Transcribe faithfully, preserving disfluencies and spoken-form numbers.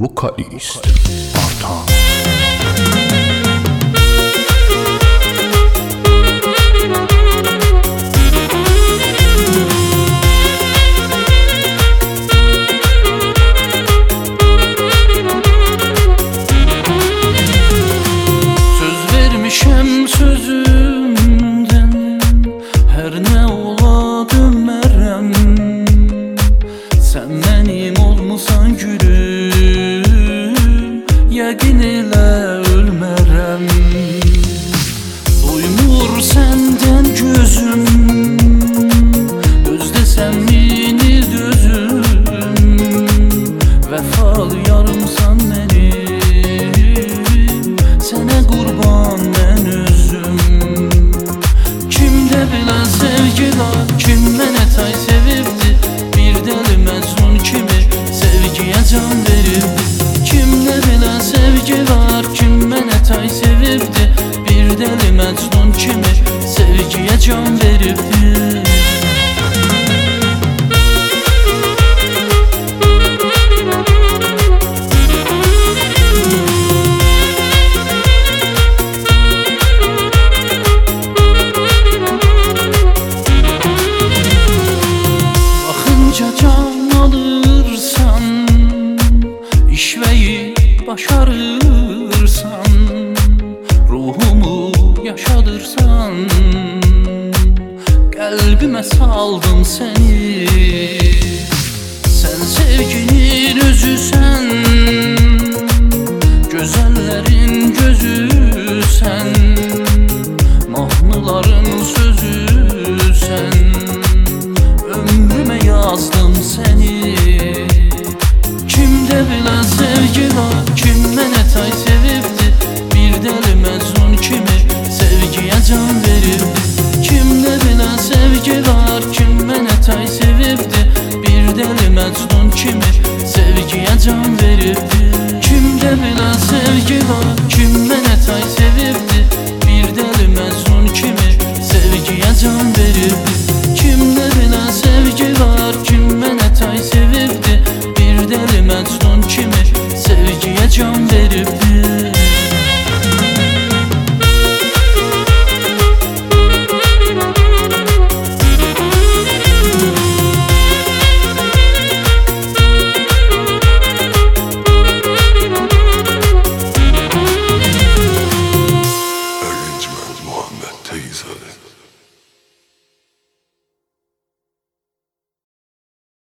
Vokalist Artan. Söz vermişem sözümden, her ne ola dönmərəm. Sen benim olmusan gülüm, yəqin elə ölmərəm. Doymur səndən gözüm, özləsən mini dözüm. Vəfalı yarımsan mənim, sənə qurban mən özüm. Kimdə belə sevgi var, kim mənə tay sevibdi? Bir dəli Məcnun kimi sevgiyə can verirdi. Kimdə belə sevgi var, kim mənə tay sevirdi? Bir dəli Məcnun kimi sevgiyə can verirdi. Baxınca can alırsan, işvəyi başarırsan, ruhumu yaşadırsan, qəlbimə saldın səni. Sən sevginin özüsən, gözəllərin gözüsən, mahnıların sözüsən. Ömrümə yazdım səni. Kimdə belə sevgi var, kim mənə tay sevibdi? Bir dəli Məcnun kimi sevgiyə can verirdi. Kimdə belə sevgi var, kim mənə tay sevibdi? Bir dəli Məcnun kimi sevgiyə can verirdi. Kimdə belə sevgi